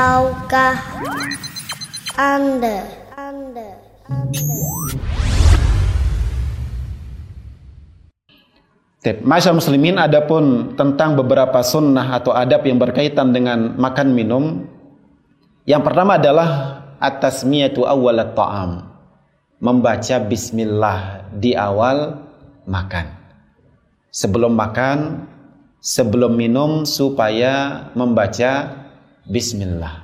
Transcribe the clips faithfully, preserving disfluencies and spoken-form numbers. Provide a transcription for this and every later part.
Tahukah Anda? Anda. Anda. Masyaallah muslimin, adapun tentang beberapa sunnah atau adab yang berkaitan dengan makan minum. Yang pertama adalah at-tasmiyatu awwal at-ta'am. Membaca bismillah di awal makan. Sebelum makan, sebelum minum, supaya membaca bismillah.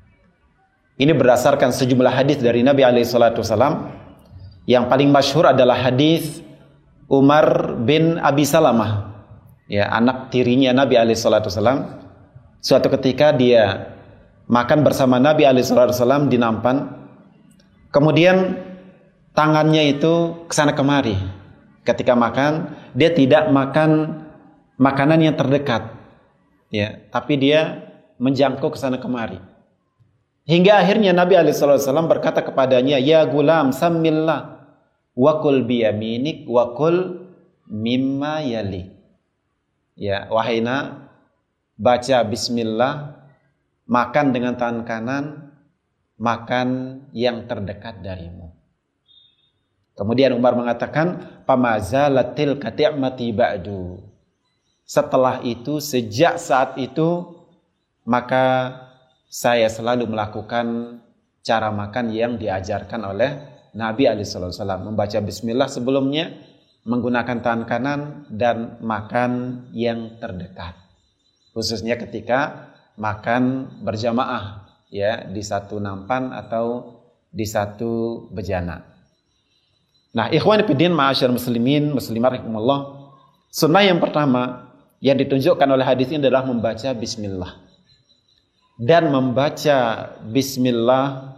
Ini berdasarkan sejumlah hadis dari Nabi alaihi salatu wasallam. Yang paling masyhur adalah hadis Umar bin Abi Salamah, ya, anak tirinya Nabi alaihi salatu wasallam. Suatu ketika dia makan bersama Nabi alaihi salatu wasallam di nampan. Kemudian tangannya itu kesana kemari. Ketika makan, dia tidak makan makanan yang terdekat, ya, tapi dia menjangkau kesana kemari. Hingga akhirnya Nabi alaihi salatu wasallam berkata kepadanya, "Ya gulam, sammillah wa kul biyaminik wa kul mimma yali." Ya, wahai nak, baca bismillah, makan dengan tangan kanan, makan yang terdekat darimu. Kemudian Umar mengatakan, "Pamazalatil kati'mati ba'du." Setelah itu, sejak saat itu, maka saya selalu melakukan cara makan yang diajarkan oleh Nabi alaihi salatu wasallam, membaca bismillah sebelumnya, menggunakan tangan kanan, dan makan yang terdekat. Khususnya ketika makan berjamaah, ya, di satu nampan atau di satu bejana. Nah, ikhwan fillah, ma'asyar muslimin, muslimat rahimakumullah, sunnah yang pertama yang ditunjukkan oleh hadis ini adalah membaca bismillah. Dan membaca bismillah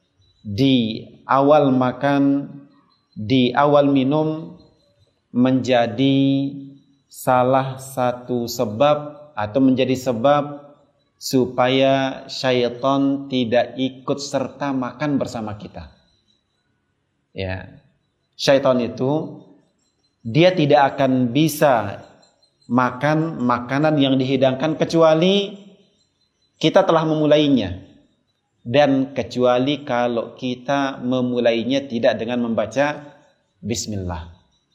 di awal makan, di awal minum, menjadi salah satu sebab atau menjadi sebab supaya syaitan tidak ikut serta makan bersama kita. Ya, syaitan itu dia tidak akan bisa makan makanan yang dihidangkan kecuali kita telah memulainya, dan kecuali kalau kita memulainya tidak dengan membaca bismillah.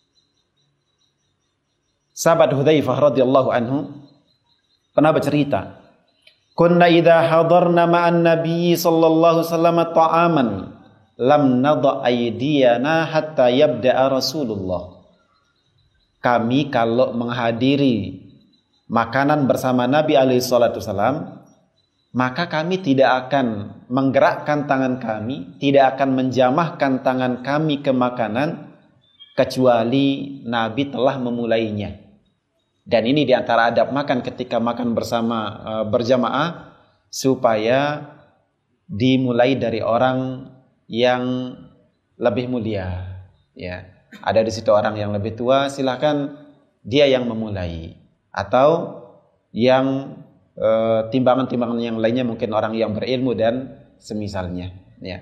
Sahabat Hudzaifah radhiyallahu anhu pernah bercerita, "Kunna idza hadarna ma'an nabiy sallallahu alaihi wasallam ta'aman lam nadha aydiyana hatta yabda'a Rasulullah." Kami kalau menghadiri makanan bersama Nabi alaihi salatu wasallam, maka kami tidak akan menggerakkan tangan kami, tidak akan menjamahkan tangan kami ke makanan kecuali Nabi telah memulainya. Dan ini diantara adab makan ketika makan bersama e, berjamaah, supaya dimulai dari orang yang lebih mulia. Ya, ada di situ orang yang lebih tua, silakan dia yang memulai, atau yang timbangan-timbangan yang lainnya mungkin orang yang berilmu dan semisalnya, ya.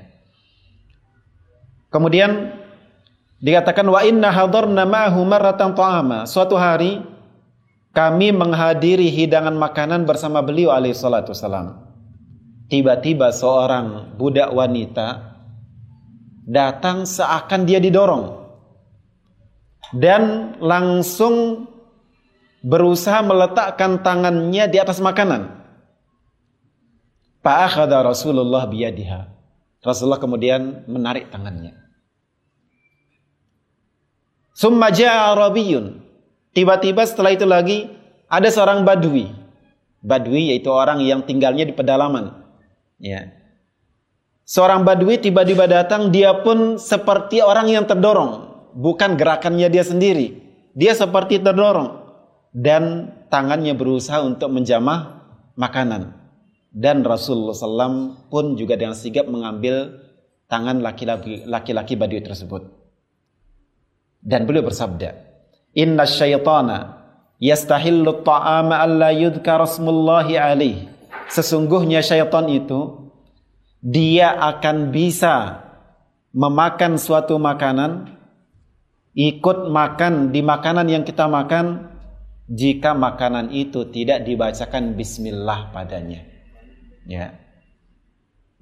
Kemudian dikatakan, wa inna hadarna ma'ahu marratan ta'ama. Suatu hari kami menghadiri hidangan makanan bersama beliau alaihi salatu wasalam. Tiba-tiba seorang budak wanita datang seakan dia didorong dan langsung berusaha meletakkan tangannya di atas makanan. Fa'akhadha Rasulullah biyadiha. Rasulullah kemudian menarik tangannya. Summa ja'a Arabiyun. Tiba-tiba setelah itu lagi ada seorang badui. Badui yaitu orang yang tinggalnya di pedalaman. Ya. Seorang badui tiba-tiba datang, dia pun seperti orang yang terdorong, bukan gerakannya dia sendiri. Dia seperti terdorong. Dan tangannya berusaha untuk menjamah makanan. Dan Rasulullah shallallahu alaihi wasallam pun juga dengan sigap mengambil tangan laki-laki, laki-laki badui tersebut. Dan beliau bersabda, "Inna syaitana yastahillu ta'ama alla yudhkara rasmullahi alaih." Sesungguhnya syaitan itu, dia akan bisa memakan suatu makanan, ikut makan di makanan yang kita makan, jika makanan itu tidak dibacakan bismillah padanya. Ya.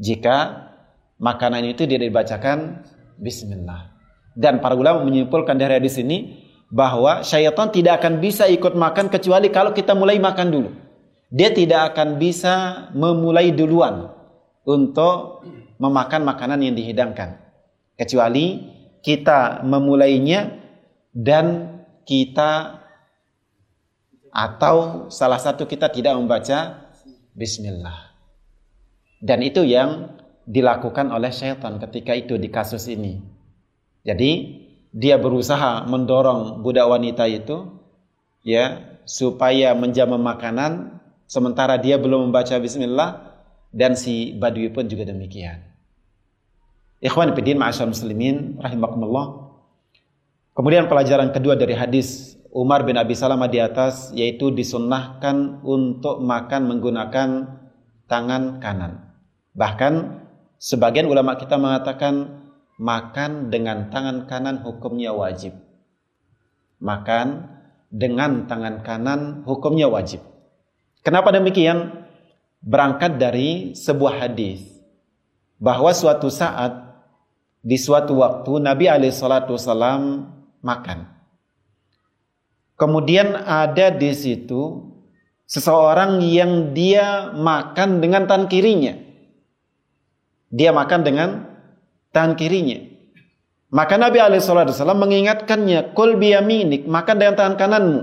jika makanan itu tidak dibacakan bismillah. Dan para ulama menyimpulkan dari hadis ini bahwa syaitan tidak akan bisa ikut makan kecuali kalau kita mulai makan dulu. Dia tidak akan bisa memulai duluan untuk memakan makanan yang dihidangkan, kecuali kita memulainya dan kita atau salah satu kita tidak membaca bismillah. Dan itu yang dilakukan oleh syaitan ketika itu di kasus ini. Jadi dia berusaha mendorong budak wanita itu ya supaya menjamu makanan sementara dia belum membaca bismillah, dan si badui pun juga demikian. Ikhwan fillah ma'asyiral muslimin rahimakumullah. Kemudian pelajaran kedua dari hadis Umar bin Abi Salamah di atas, yaitu disunnahkan untuk makan menggunakan tangan kanan. Bahkan sebagian ulama kita mengatakan makan dengan tangan kanan hukumnya wajib. Makan dengan tangan kanan hukumnya wajib. Kenapa demikian? Berangkat dari sebuah hadis bahwa suatu saat di suatu waktu Nabi alaihi salatu wasallam makan. Kemudian ada di situ seseorang yang dia makan dengan tangan kirinya. Dia makan dengan tangan kirinya. Maka Nabi alaihi salatu wasallam mengingatkannya, "Kul biyaminik," makan dengan tangan kananmu.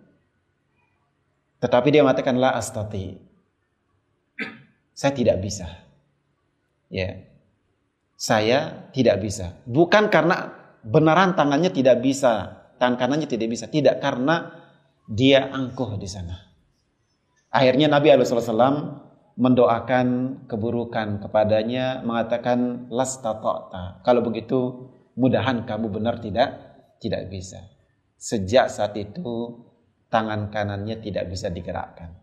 Tetapi dia mengatakan, "La astati." Saya tidak bisa. Ya. Saya tidak bisa. Bukan karena benaran tangannya tidak bisa, tangan kanannya tidak bisa, tidak, karena dia angkuh di sana. Akhirnya Nabi alaihi salatu wasallam mendoakan keburukan kepadanya, mengatakan lastata'ta. Kalau begitu mudahan kamu benar tidak tidak bisa. Sejak saat itu tangan kanannya tidak bisa digerakkan.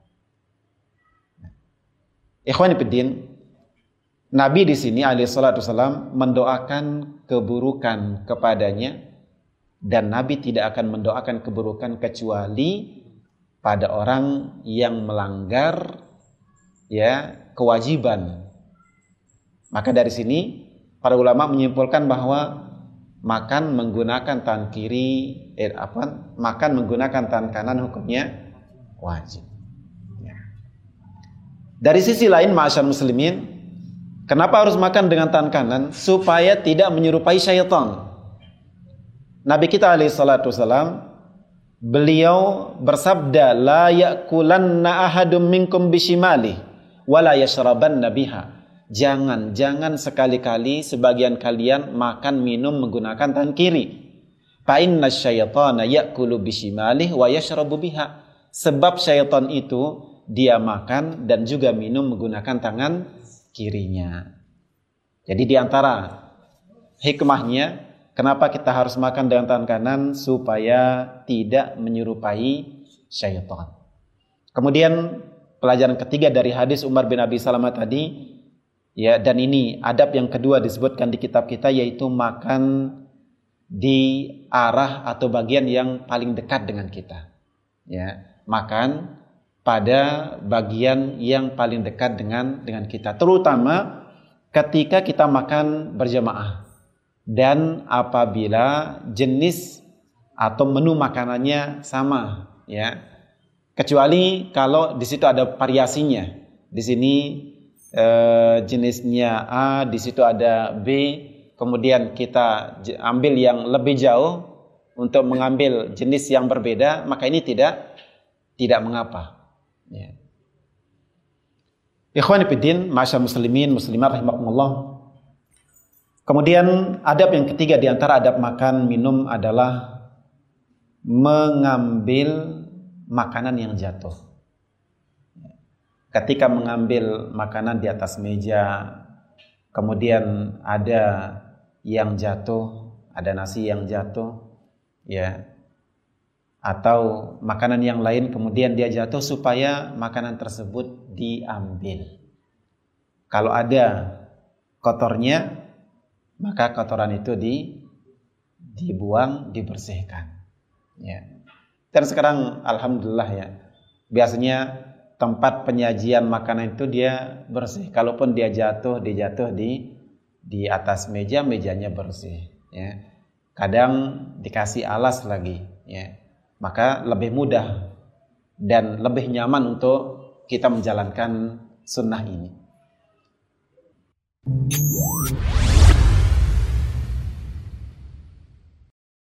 Ikhwani fiddin, Nabi di sini alaihi salatu wasallam mendoakan keburukan kepadanya, dan Nabi tidak akan mendoakan keburukan kecuali pada orang yang melanggar ya kewajiban. Maka dari sini para ulama menyimpulkan bahwa makan menggunakan tangan kiri eh, apa makan menggunakan tangan kanan hukumnya wajib. Ya. Dari sisi lain ma'asyar muslimin, kenapa harus makan dengan tangan kanan? Supaya tidak menyerupai syaitan. Nabi kita alaihi salatu wasalam, beliau bersabda, la ya'kulanna ahadum minkum bishimali wala yashrabanna biha. Jangan, jangan sekali-kali sebagian kalian makan minum menggunakan tangan kiri. Fa inna syaitana ya'kulu bishimali wa yashrabu biha. Sebab syaitan itu dia makan dan juga minum menggunakan tangan kirinya. Jadi di antara hikmahnya kenapa kita harus makan dengan tangan kanan, supaya tidak menyerupai syaitan. Kemudian pelajaran ketiga dari hadis Umar bin Abi Salamah tadi, ya, dan ini adab yang kedua disebutkan di kitab kita, yaitu makan di arah atau bagian yang paling dekat dengan kita. Ya, makan pada bagian yang paling dekat dengan dengan kita, terutama ketika kita makan berjamaah. Dan apabila jenis atau menu makanannya sama, ya, kecuali kalau di situ ada variasinya. Di sini eh, jenisnya A, di situ ada B, kemudian kita ambil yang lebih jauh untuk mengambil jenis yang berbeda, maka ini tidak tidak mengapa. Ya. Ikhwani fiddin, ma'asyar muslimin muslimat rahimakumullah. Kemudian adab yang ketiga di antara adab makan minum adalah mengambil makanan yang jatuh. Ketika mengambil makanan di atas meja, kemudian ada yang jatuh, ada nasi yang jatuh, ya, atau makanan yang lain kemudian dia jatuh, supaya makanan tersebut diambil. Kalau ada kotornya, maka kotoran itu di, dibuang, dibersihkan. Ya. Dan sekarang alhamdulillah ya, biasanya tempat penyajian makanan itu dia bersih. Kalaupun dia jatuh, dia jatuh di di atas meja, mejanya bersih. Ya. Kadang dikasih alas lagi. Ya. Maka lebih mudah dan lebih nyaman untuk kita menjalankan sunnah ini.